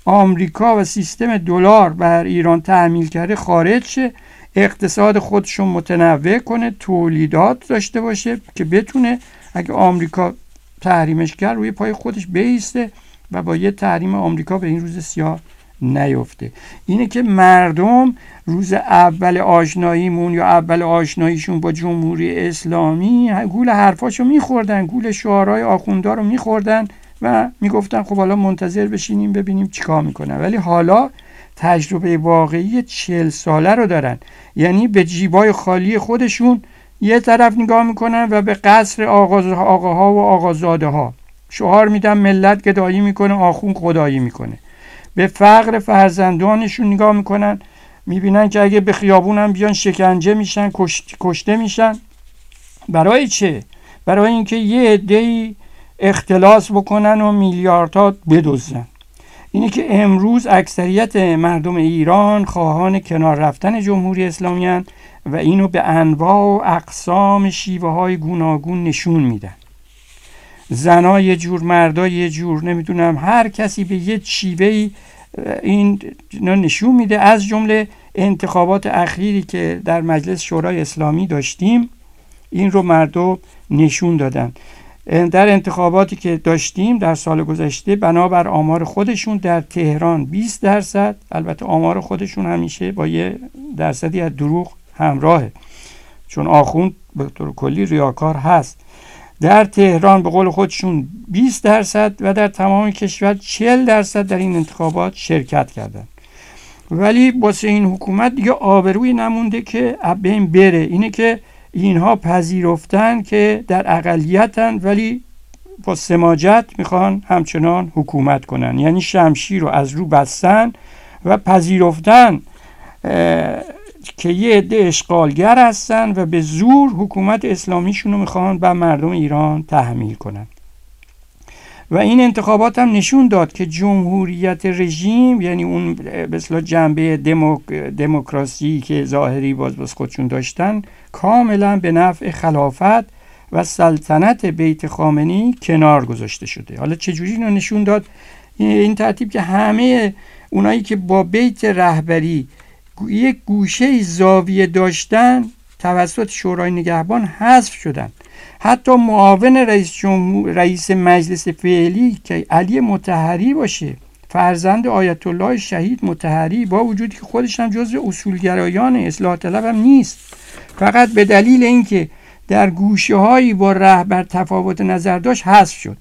آمریکا و سیستم دلار بر ایران تحمیل کرده خارج شه، اقتصاد خودشو متنوع کنه، تولیدات داشته باشه که بتونه اگه آمریکا تحریمش کرد روی پای خودش بیسته و با یه تحریم آمریکا به این روز سیاه نیفته. اینه که مردم روز اول آشناییمون یا اول آشناییشون با جمهوری اسلامی گول حرفاشو میخوردن، گول شعارهای آخوندا رو میخوردن و میگفتن خب حالا منتظر بشینیم ببینیم چیکار میکنن. ولی حالا تجربه واقعی چهل ساله رو دارن، یعنی به جیبای خالی خودشون یه طرف نگاه میکنن و به قصر آقاها و آقازاده ها شعار میدن ملت گدایی میکنه، آخون خدایی میکنه. به فقر فرزندانشون نگاه میکنن، میبینن که اگه به خیابون هم بیان شکنجه میشن، کشته میشن. برای چه؟ برای اینکه یه عده‌ای اختلاس بکنن و میلیاردها بدزدن. اینه که امروز اکثریت مردم ایران خواهان کنار رفتن جمهوری اسلامی هستند و اینو به انواع و اقسام شیوه های گوناگون نشون میدن. زنا یه جور، مردا یه جور، نمیدونم هر کسی به یه شیوهی این نشون میده. از جمله انتخابات اخیری که در مجلس شورای اسلامی داشتیم این رو مردم نشون دادن. در انتخاباتی که داشتیم در سال گذشته بنابر آمار خودشون در تهران بیست درصد، البته آمار خودشون همیشه با یه درصدی از دروغ همراهه چون آخوند به طور کلی ریاکار هست، در تهران به قول خودشون بیست درصد و در تمام کشور چهل درصد در این انتخابات شرکت کردن. ولی واسه این حکومت دیگه آبرویی نمونده که بین بره. اینه که اینها پذیرفتن که در اقلیتن ولی با سماجت میخوان همچنان حکومت کنن، یعنی شمشیر رو از رو بستن و پذیرفتن که یه عده اشغالگر هستن و به زور حکومت اسلامیشون رو میخوان بر مردم ایران تحمیل کنن. و این انتخابات هم نشون داد که جمهوریت رژیم، یعنی اون به اصطلاح جنبه دموک... دموکراسی که ظاهری باز باز خودشون داشتن، کاملا به نفع خلافت و سلطنت بیت خامنه‌ای کنار گذاشته شده. حالا چجوری اینو نشون داد؟ این ترتیب که همه اونایی که با بیت رهبری یک گوشه زاویه داشتن توسط شورای نگهبان حذف شدن. حتی معاون رئیس جمهور رئیس مجلس فعلی که علی مطهری باشه، فرزند آیت الله شهید مطهری، با وجودی که خودش هم جزو اصولگرایان اصلاح طلب هم نیست، فقط به دلیل اینکه در گوشه‌هایی با رهبر تفاوت نظر داشت حذف شد.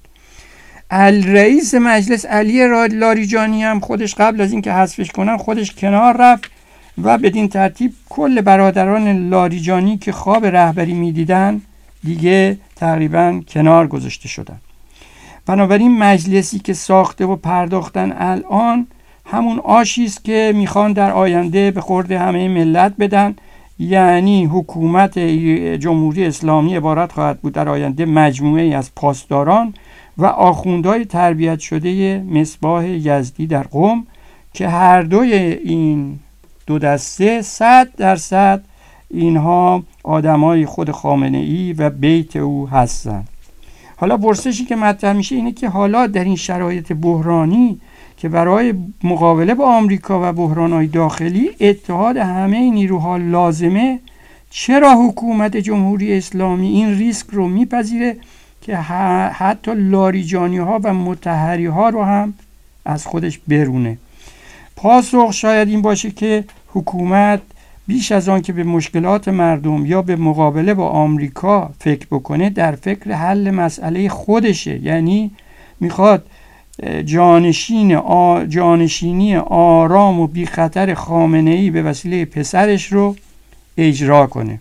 رئیس مجلس علی لاریجانی هم خودش قبل از اینکه حذفش کنن خودش کنار رفت و بدین ترتیب کل برادران لاریجانی که خواب رهبری میدیدن دیگه تقریبا کنار گذاشته شدن. بنابراین مجلسی که ساخته و پرداختن الان همون آشی است که میخوان در آینده به خورد همه ملت بدن، یعنی حکومت جمهوری اسلامی عبارت خواهد بود در آینده مجموعه ای از پاسداران و آخوندهای تربیت شده مصباح یزدی در قم که هر دوی این دو دسته صد درصد اینها آدمای خود خامنه ای و بیت او هستن. حالا پرسشی که مطرح میشه اینه که حالا در این شرایط بحرانی که برای مقابله با آمریکا و بحران‌های داخلی اتحاد همه نیروها لازمه، چرا حکومت جمهوری اسلامی این ریسک رو میپذیره که حتی لاریجانی ها و مطهری ها رو هم از خودش برونه؟ پاسخ شاید این باشه که حکومت بیش از آن که به مشکلات مردم یا به مقابله با آمریکا فکر بکنه در فکر حل مسئله خودشه، یعنی میخواد جانشین آ... جانشینی آرام و بی خطر خامنه‌ای به وسیله پسرش رو اجرا کنه.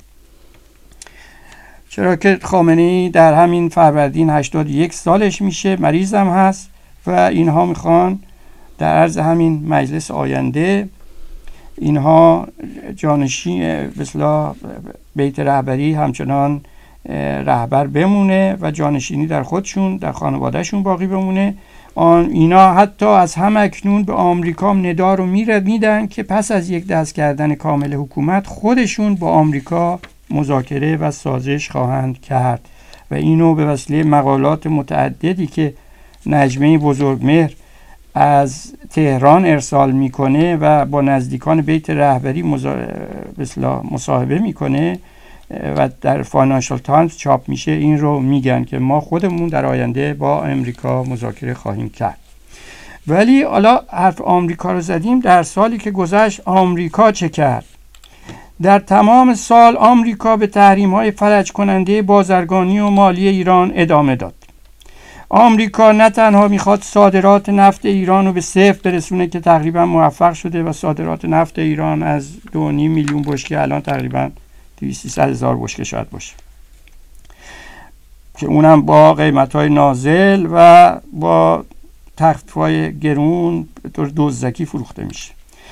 چرا که خامنه‌ای در همین فروردین هشتاد و یک سالش میشه، مریضم هست و اینها میخوان در عرض همین مجلس آینده اینها جانشین به اصطلاح بیت رهبری همچنان رهبر بمونه و جانشینی در خودشون در خانوادهشون باقی بمونه. آن اینا حتی از هم اکنون به آمریکا ندا رو میدن که پس از یک دست کردن کامل حکومت خودشون با آمریکا مذاکره و سازش خواهند کرد و اینو به وسیله مقالات متعددی که نجمه بزرگمهر از تهران ارسال میکنه و با نزدیکان بیت رهبری مصاحبه میکنه و در فاینانشال تایمز چاپ میشه، این رو میگن که ما خودمون در آینده با امریکا مذاکره خواهیم کرد. ولی حالا حرف آمریکا رو زدیم، در سالی که گذشت آمریکا چه کرد؟ در تمام سال آمریکا به تحریم‌های فلج کننده بازرگانی و مالی ایران ادامه داد. آمریکا نه تنها میخواد صادرات نفت ایران رو به صفر برسونه که تقریبا موفق شده و صادرات نفت ایران از دو و نیم میلیون بشکه الان تقریبا دویست هزار بشکه شاید باشه، که اونم با قیمت‌های نازل و با تخفیف‌های گرون به طور دزدکی فروخته میشه.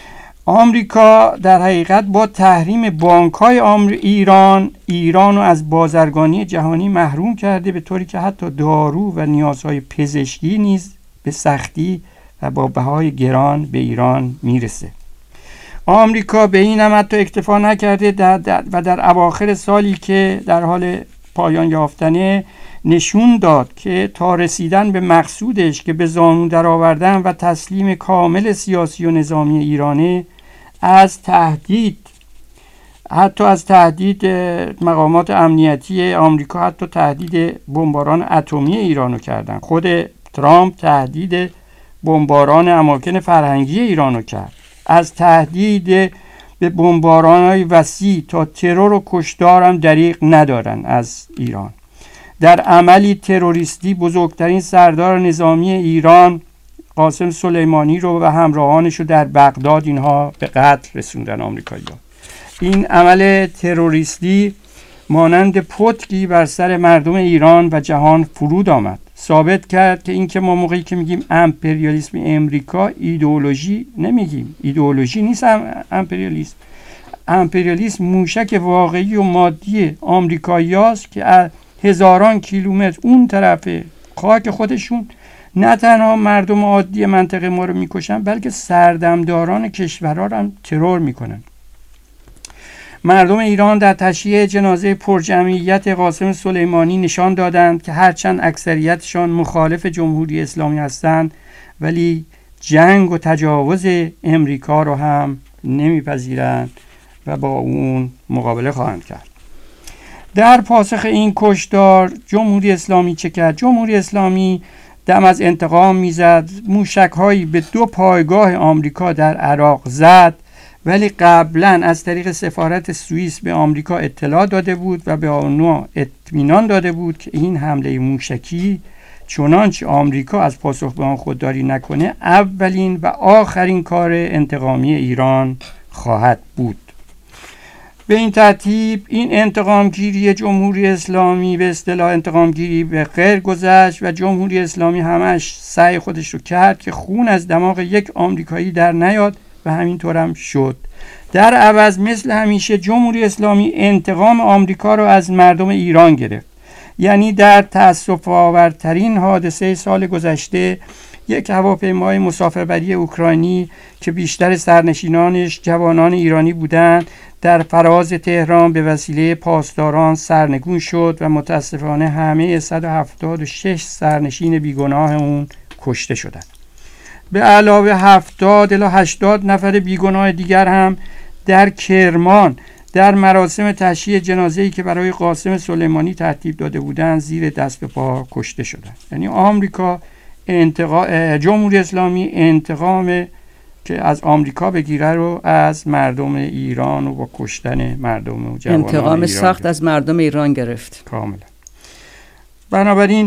آمریکا در حقیقت با تحریم بانک‌های ایران ایران رو از بازرگانی جهانی محروم کرده، به طوری که حتی دارو و نیازهای پزشکی نیز به سختی و با بهای گران به ایران میرسه. آمریکا به این هم حتی اکتفا نکرده در در و در اواخر سالی که در حال پایان یافتنه نشون داد که تا رسیدن به مقصودش که به زانو در آوردن و تسلیم کامل سیاسی و نظامی ایرانه، از تهدید حتی از تهدید مقامات امنیتی آمریکا حتی تهدید بمباران اتمی ایرانو کردن. خود ترامپ تهدید بمباران اماکن فرهنگی ایرانو کرد. از تهدید به بمباران‌های وسیع تا ترور و کشتار هم دریغ ندارن از ایران. در عملی تروریستی بزرگترین سردار نظامی ایران قاسم سلیمانی رو و همراهانش رو در بغداد اینها به قتل رسوندن آمریکایی‌ها. این عمل تروریستی مانند پتکی بر سر مردم ایران و جهان فرود آمد. ثابت کرد که این که ما موقعی که میگیم امپریالیسم امریکا، ایدئولوژی نمیگیم، ایدئولوژی نیست امپریالیسم. امپریالیسم موشک واقعی و مادی آمریکایی‌هاست که از هزاران کیلومتر اون طرف خاک خودشون نه تنها مردم عادی منطقه ما رو میکشن، بلکه سردمداران کشورها رو هم ترور میکنن. مردم ایران در تشییع جنازه پرجمعیت قاسم سلیمانی نشان دادند که هرچند اکثریتشان مخالف جمهوری اسلامی هستند، ولی جنگ و تجاوز امریکا رو هم نمیپذیرند و با اون مقابله خواهند کرد. در پاسخ این کشتار جمهوری اسلامی چه کرد؟ جمهوری اسلامی دم از انتقام میزد، موشک‌هایی به دو پایگاه آمریکا در عراق زد، ولی قبلا از طریق سفارت سوئیس به آمریکا اطلاع داده بود و به آنها اطمینان داده بود که این حمله موشکی چنانچه آمریکا از پاسخ به آن خودداری نکنه اولین و آخرین کار انتقامی ایران خواهد بود. به این ترتیب این انتقامگیری جمهوری اسلامی به اصطلاح انتقامگیری به غیر گذشت و جمهوری اسلامی همش سعی خودش رو کرد که خون از دماغ یک آمریکایی در نیاد و همینطور هم شد. در عوض مثل همیشه جمهوری اسلامی انتقام آمریکا رو از مردم ایران گرفت. یعنی در تأسف آورترین حادثه سال گذشته یک هواپیمای مسافربری اوکراینی که بیشتر سرنشینانش جوانان ایرانی بودند در فراز تهران به وسیله پاسداران سرنگون شد و متاسفانه همه صد و هفتاد و شش سرنشین بیگناه اون کشته شدند. به علاوه هفتاد الی هشتاد نفر بیگناه دیگر هم در کرمان در مراسم تشییع جنازه‌ای که برای قاسم سلیمانی ترتیب داده بودند زیر دست و پا کشته شدند. یعنی آمریکا انتقام جمهوری اسلامی انتقام که از آمریکا بگیره رو از مردم ایران و با کشتن مردم و جوانان انتقام ایران سخت گرفت. از مردم ایران گرفت کاملا. بنابراین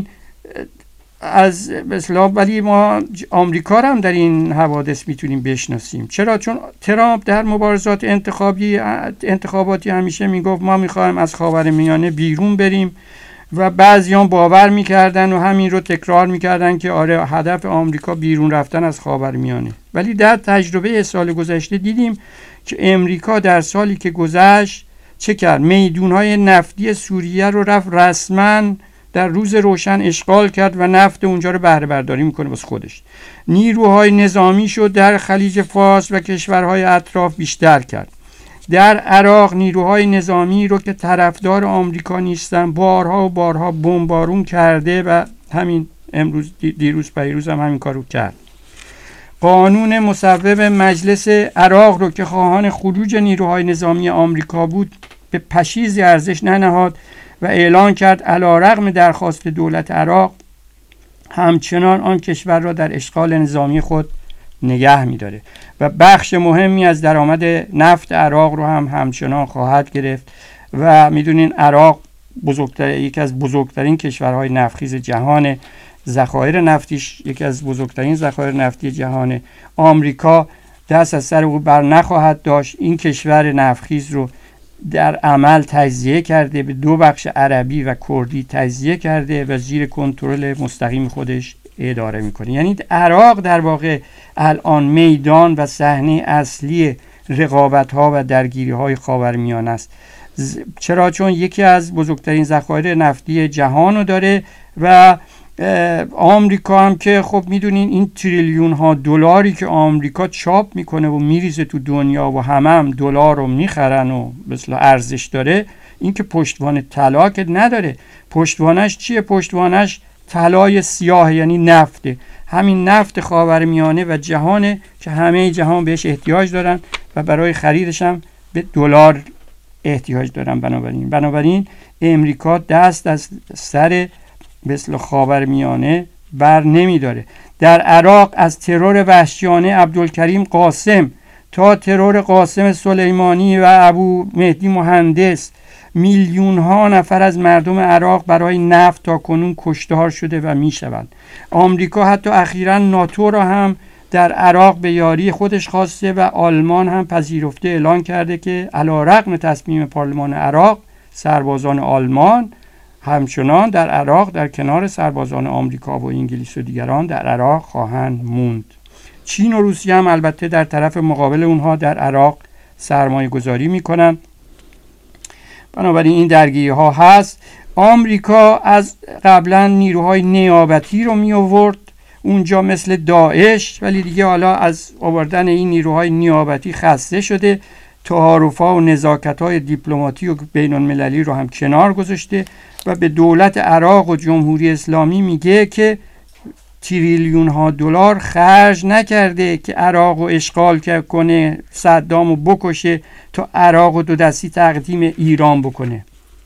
از مثلا ولی ما آمریکا رو هم در این حوادث میتونیم بشناسیم. چرا؟ چون ترامپ در مبارزات انتخابی انتخاباتی همیشه میگفت ما میخوایم از خاورمیانه بیرون بریم و بعضیان باور میکردن و همین رو تکرار میکردن که آره هدف آمریکا بیرون رفتن از خاورمیانه. ولی در تجربه سال گذشته دیدیم که امریکا در سالی که گذشت چه کرد؟ میدونهای نفتی سوریه رو رفت رسما در روز روشن اشغال کرد و نفت اونجا رو بهره برداری میکنه واسه خودش. نیروهای نظامی شد در خلیج فارس و کشورهای اطراف بیشتر کرد. در عراق نیروهای نظامی رو که طرفدار آمریکا نیستن بارها و بارها بمبارون کرده و همین امروز دیروز پیروز هم همین کارو کرد. قانون مصوب مجلس عراق رو که خواهان خروج نیروهای نظامی آمریکا بود به پشیزی ارزش ننهاد و اعلان کرد علیرغم درخواست دولت عراق همچنان آن کشور را در اشغال نظامی خود نگه می‌داره و بخش مهمی از درآمد نفت عراق رو هم همچنان خواهد گرفت. و میدونین عراق بزرگتر یکی از بزرگترین کشورهای نفتخیز جهان، ذخایر نفتیش یکی از بزرگترین ذخایر نفتی جهان. آمریکا دست از سر او بر نخواهد داشت. این کشور نفتخیز رو در عمل تجزیه کرده، به دو بخش عربی و کردی تجزیه کرده و زیر کنترل مستقیم خودش اداره میکنه. یعنی عراق در واقع الان میدان و صحنه اصلی رقابت ها و درگیری های خاورمیانه است. چرا؟ چون یکی از بزرگترین ذخایر نفتی جهان رو داره و آمریکا هم که خب میدونین این تریلیون ها دلاری که آمریکا چاپ میکنه و میریزه تو دنیا و همه هم دلار رو میخرن و مثلا ارزش داره، این که پشتوانه طلا که نداره. پشتوانش چیه؟ پشتوانش طلای سیاه، یعنی نفته. همین نفت خاورمیانه و جهانه که همه جهان بهش احتیاج دارن و برای خریدش هم به دلار احتیاج دارن. بنابراین بنابراین امریکا دست از سر مثل خاورمیانه بر نمی داره. در عراق از ترور وحشیانه عبدالکریم قاسم تا ترور قاسم سلیمانی و ابو مهدی مهندس میلیون ها نفر از مردم عراق برای نفت تا کنون کشتار شده و می شوند. آمریکا حتی اخیراً ناتو را هم در عراق به یاری خودش خواسته و آلمان هم پذیرفته اعلان کرده که علیرغم تصمیم پارلمان عراق، سربازان آلمان همچنان در عراق در کنار سربازان آمریکا و انگلیس و دیگران در عراق خواهند موند. چین و روسیه هم البته در طرف مقابل اونها در عراق سرمایه گذاری میکنن. بنابراین این درگیری ها هست. آمریکا از قبلا نیروهای نیابتی رو می آورد اونجا مثل داعش، ولی دیگه حالا از آوردن این نیروهای نیابتی خسته شده. تعارف‌ها و نزاکت‌های دیپلماتی و بین المللی رو هم کنار گذاشته و به دولت عراق و جمهوری اسلامی میگه که تریلیون ها دلار خرج نکرده که عراق رو اشغال کنه، صدام رو بکشه تا عراق رو دو دستی تقدیم ایران بکنه.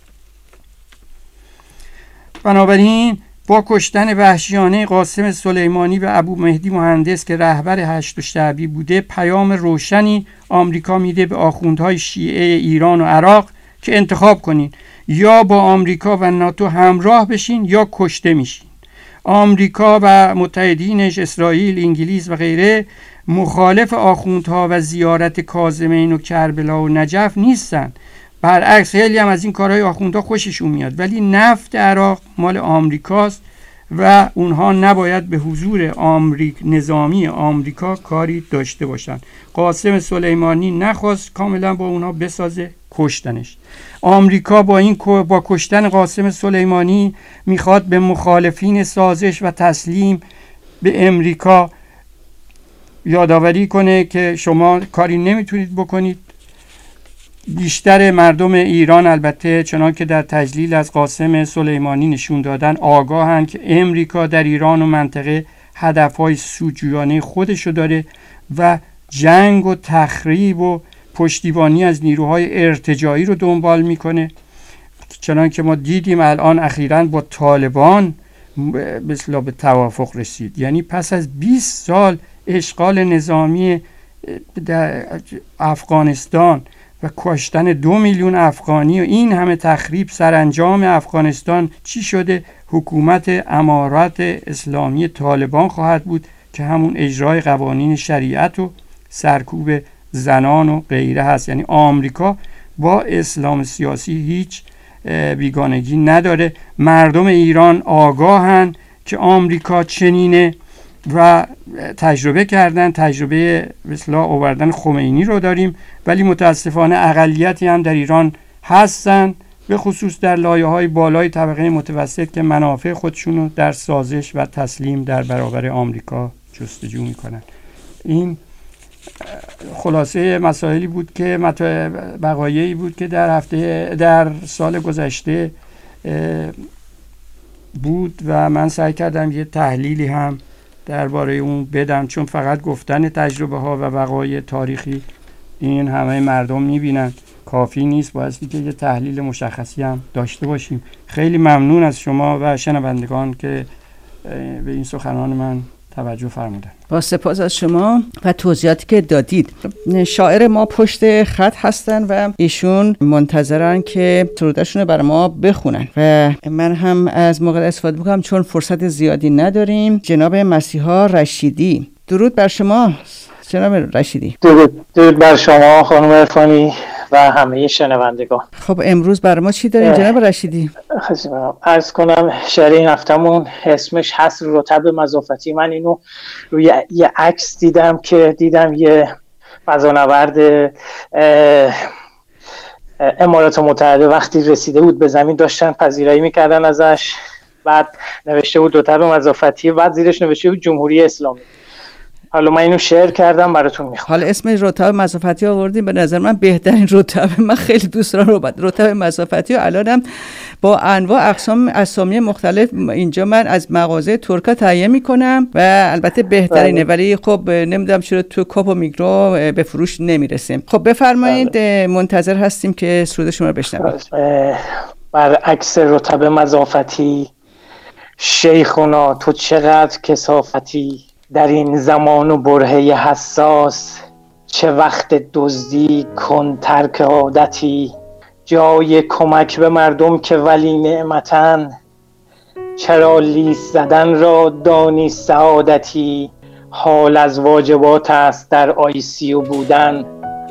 بنابراین با کشتن وحشیانه قاسم سلیمانی و ابو مهدی مهندس که رهبر هشت شعبی بوده، پیام روشنی آمریکا میده به آخوندهای شیعه ایران و عراق که انتخاب کنین، یا با آمریکا و ناتو همراه بشین یا کشته میشین. آمریکا و متحدینش اسرائیل، انگلیس و غیره مخالف آخوندها و زیارت کاظمین و کربلا و نجف نیستن. برعکس خیلی هم از این کارهای آخوندها خوششون میاد، ولی نفت عراق مال آمریکاست و اونها نباید به حضور آمریک نظامی آمریکا کاری داشته باشن. قاسم سلیمانی نخواست کاملا با اونها بسازه، کشتنش. آمریکا با این با کشتن قاسم سلیمانی میخواد به مخالفین سازش و تسلیم به امریکا یادآوری کنه که شما کاری نمیتونید بکنید. بیشتر مردم ایران البته چنان که در تجلیل از قاسم سلیمانی نشون دادن آگاهند که امریکا در ایران و منطقه هدفهای سودجویانه خودشو داره و جنگ و تخریب و پشتیبانی از نیروهای ارتجاعی رو دنبال میکنه. چنان که ما دیدیم الان اخیراً با طالبان مثلا به توافق رسید. یعنی پس از بیست سال اشغال نظامی در افغانستان و کشتن دو میلیون افغانی و این همه تخریب، سرانجام افغانستان چی شده؟ حکومت امارات اسلامی طالبان خواهد بود که همون اجرای قوانین شریعت و سرکوب زنان و غیره هست. یعنی آمریکا با اسلام سیاسی هیچ بیگانگی نداره. مردم ایران آگاهن که آمریکا چنینه و تجربه کردن، تجربه اصلاح آوردن خمینی رو داریم، ولی متاسفانه اقلیتی هم در ایران هستن، به خصوص در لایه‌های بالای طبقه متوسط که منافع خودشون رو در سازش و تسلیم در برابر آمریکا جستجو میکنن. این خلاصه مسائلی بود که بقایعی بود که در هفته در سال گذشته بود و من سعی کردم یه تحلیلی هم درباره اون بدم، چون فقط گفتن تجربه ها و وقایع تاریخی این همه مردم میبینن کافی نیست، بایستی که یه تحلیل مشخصی هم داشته باشیم. خیلی ممنون از شما و شنوندگان که به این سخنان من توجه فرمودن. با سپاس از شما و توضیحاتی که دادید. شاعر ما پشت خط هستن و ایشون منتظرن که سرودشون رو برای ما بخونن و من هم از موقع استفاده میکنم چون فرصت زیادی نداریم. جناب مسیحا رشیدی، درود بر شما جناب رشیدی. درود, درود بر شما خانم عرفانی و همه شنوندگان. خب امروز برای ما چی داریم جناب رشیدی؟ عرض کنم شعر این هفتمون اسمش هست رطب مضافتی. من اینو روی یه عکس دیدم که دیدم یه فضانورد امارات متحده وقتی رسیده بود به زمین داشتن پذیرایی میکردن ازش، بعد نوشته بود رطب مضافتی، بعد زیرش نوشته بود جمهوری اسلامی. حالا من اینو شعر کردم براتون میخونم. حالا اسم رطب مضافتی آوردیم، به نظر من بهترین رطب، من خیلی دوست دارم رطب مضافتی و الانم با انواع اقسام اسامی مختلف اینجا من از مغازه ترکا تهیه میکنم و البته بهترینه، ولی خب نمیدونم چرا تو کاپ و میگرو به فروش نمیرسه. خب بفرمایید، منتظر هستیم که سرود شما رو بشنویم. برعکس رطب مضافتی شیخونا تو چقدر کثافتی، در این زمان و برهه حساس چه وقت دزدی کن ترک عادتی، جای کمک به مردم که ولی نعمتن، چرا لیس زدن را دانی سعادتی، حال از واجبات است در آی سی او بودن،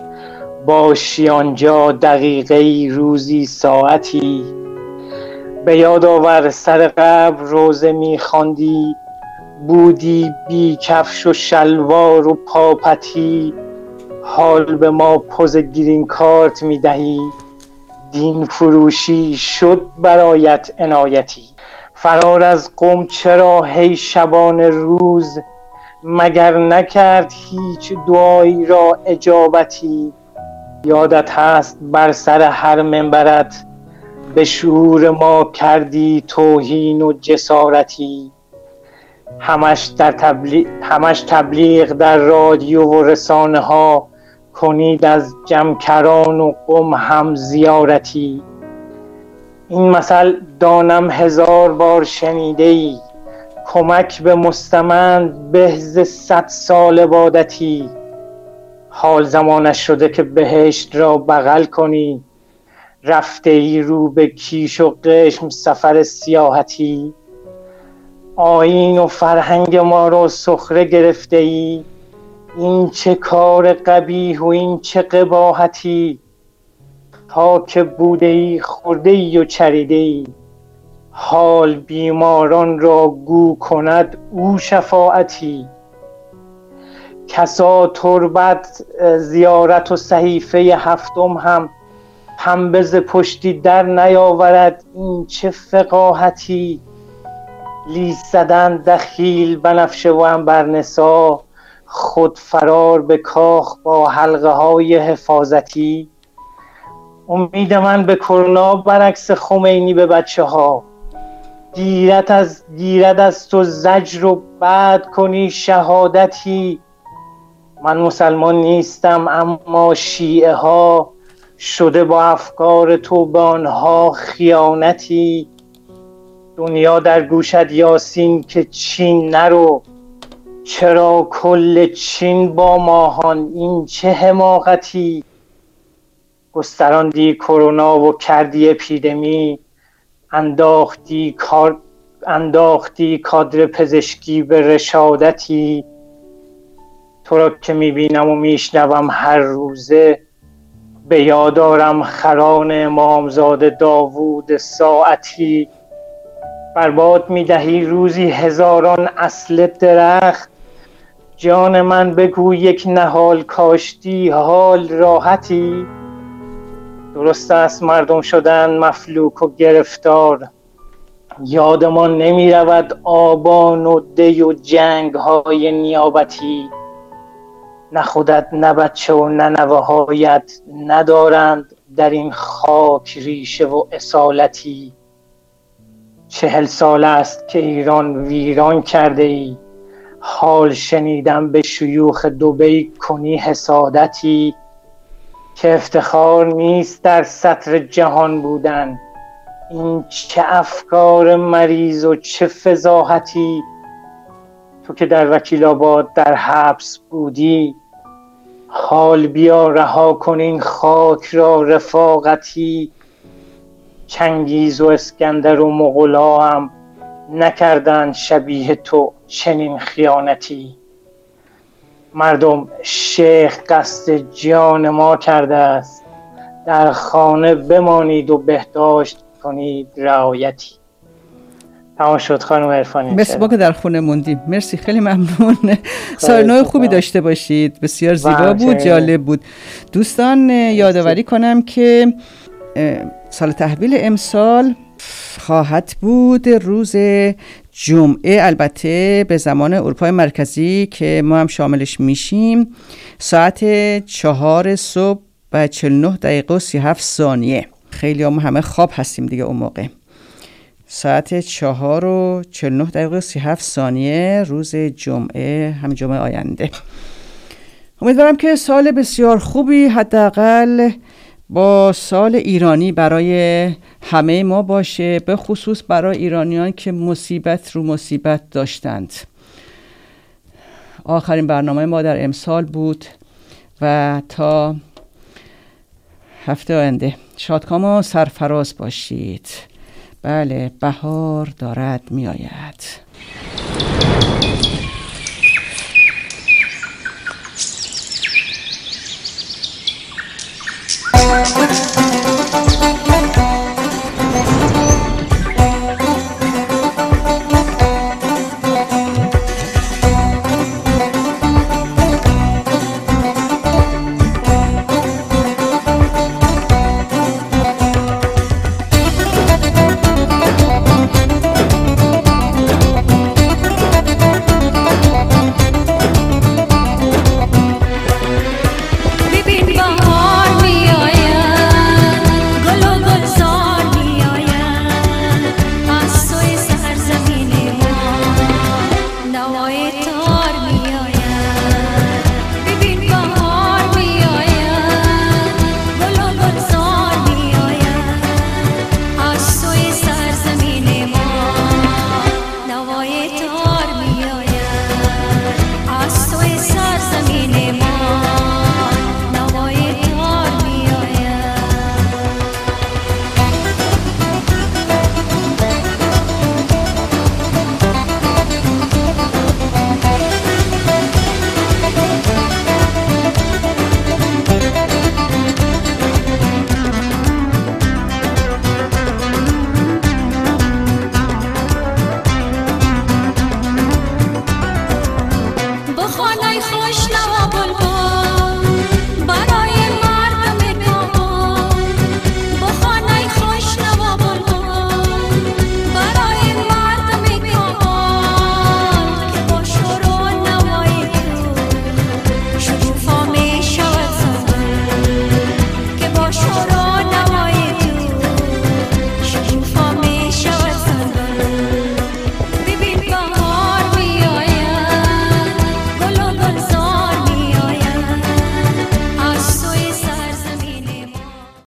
باشی آنجا دقیقه روزی ساعتی، به یاد آور سر قبر روزه میخواندی، بودی بی کفش و شلوار و پاپتی، حال به ما پوز گرین کارت میدهی، دین فروشی شد برایت عنایتی، فرار از قم چرا هی شبان روز، مگر نکرد هیچ دعایی را اجابتی، یادت هست بر سر هر منبرت به شعور ما کردی توهین و جسارتی، همش در تبلیغ همش تبلیغ در رادیو و رسانه ها، کنید از جمکران و قم هم زیارتی، این مثل دانم هزار بار شنیده ای، کمک به مستمند به ز صد سال عبادتی، حال زمانش شده که بهشت را بغل کنی، رفته ای رو به کیش و قشم سفر سیاحتی، آیین و فرهنگ ما را سخره گرفته ای، این چه کار قبیح و این چه قباحتی، تا که بوده ای خورده ای و چریده ای، حال بیماران را گو کند او شفاعتی، کسا تربت زیارت و صحیفه هفتم هم پنبه ز پشتی در نیاورد، این چه فقاهتی، لیس زدن دخیل بنفشه و عنبرنسا، خود فرار به کاخ با حلقه های حفاظتی، امید من به کرونا برعکس خمینی به بچه ها، گیرد از گیرد از تو زجر و بعد کنی شهادتی، من مسلمان نیستم اما شیعه ها، شده با افکار تو به آنها خیانتی، دنیا در گوشت یاسین که چین نرو، چرا کل چین با ماهان این چه حماقتی، گستراندی کرونا و کردی اپیدمی، انداختی کار انداختی کادر پزشکی به رشادتی، تو را که میبینم و میشنوم هر روزه، به یاد آرم خران امامزاده داوود ساعتی، برباد میدهی روزی هزاران اصل درخت، جان من بگو یک نهال کاشتی حال راحتی، درست است مردم شدن مفلوک و گرفتار، یادمان نمی رود آبان و دی و جنگ های نیابتی، نه خودت نه بچه و نه نوه هایت ندارند در این خاک ریشه و اصالتی، چهل سال است که ایران ویران کرده ای، حال شنیدم به شیوخ دبی کنی حسادتی، که افتخار نیست در سطر جهان بودن. این چه افکار مریض و چه فضاحتی، تو که در وکیل آباد در حبس بودی. حال بیا رها کن این خاک را رفاقتی، چنگیز و اسکندر و مغولا هم نکردند شبیه تو چنین خیانتی. مردم شیخ قصد جان ما کرده است، در خانه بمانید و بهداشت کنید رعایتی. تمام شد خانم عرفانی. مثل ما که در خونه موندیم. مرسی، خیلی ممنون. سال نو خوبی داشته باشید. بسیار زیبا بود، جالب بود. دوستان یادآوری کنم که سال تحویل امسال خواهد بود روز جمعه، البته به زمان اروپای مرکزی که ما هم شاملش میشیم، ساعت چهار صبح و چهل و نه دقیقه و سی و هفت ثانیه. خیلی هم همه خواب هستیم دیگه اون موقع. ساعت چهار و چهل و نه دقیقه و سی و هفت ثانیه روز جمعه، همین جمعه آینده. امیدوارم که سال بسیار خوبی حداقل با سال ایرانی برای همه ما باشه، به خصوص برای ایرانیان که مصیبت رو مصیبت داشتند. آخرین برنامه ما در امسال بود و تا هفته آینده شادکام و سرفراز باشید. بله، بهار دارد می آید.